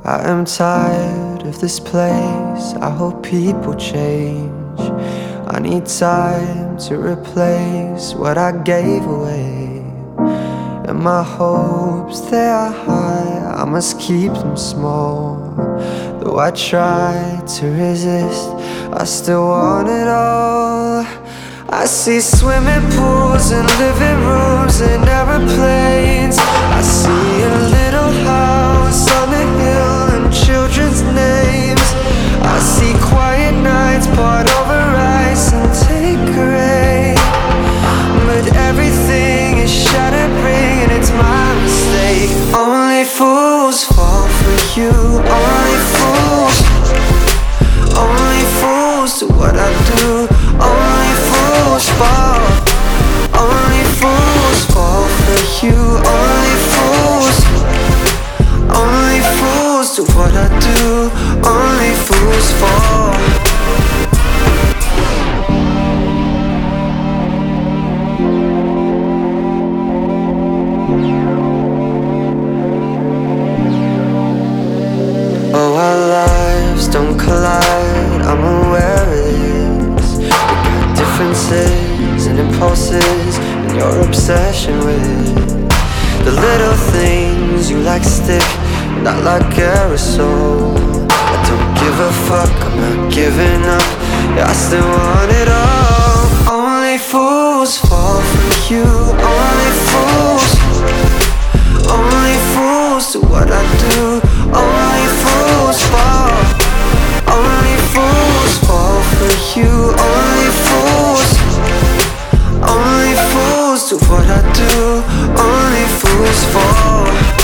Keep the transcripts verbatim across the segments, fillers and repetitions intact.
I am tired of this place, I hope people change. I need time to replace what I gave away. And my hopes, they are high, I must keep them small. Though I try to resist, I still want it all. I see swimming pools and living rooms and aeroplanes. I see a little house on the hill and children's names. I see quiet nights poured over ice and take rain. But everything is shattering and it's my mistake. Only fools fall for you, only fools. Only fools do what I do, only fools fall. Only fools fall for you, only fools. Only fools do what I do, only fools fall. Oh, our lives don't collide, I'm aware of this. We got differences and impulses and your obsession with the little things. You like stick and I like aerosol. I don't give a fuck, I'm not giving up, yeah, I still want it all. Only fools fall for you, only fools. Only fools do what I do, only fools fall. Only fools fall for you, only fools. Only fools do what I do, only fools fall.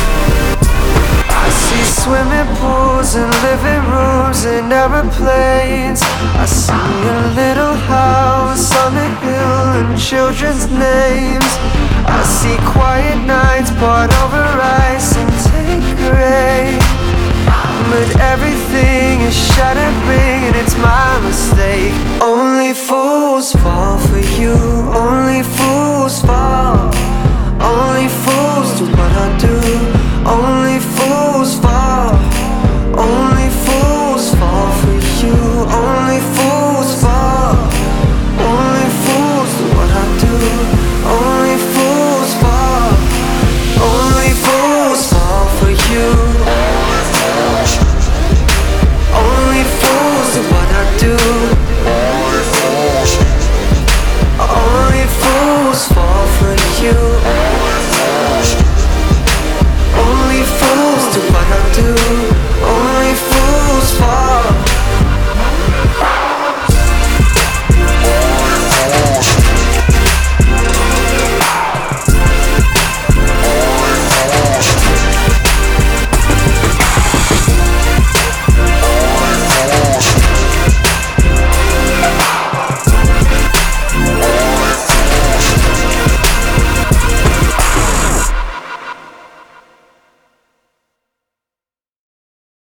I see swimming pools and living rooms and aeroplanes. I see a little house on the hill and children's names. I see quiet nights poured over ice and take rain. But everything is shattering and it's my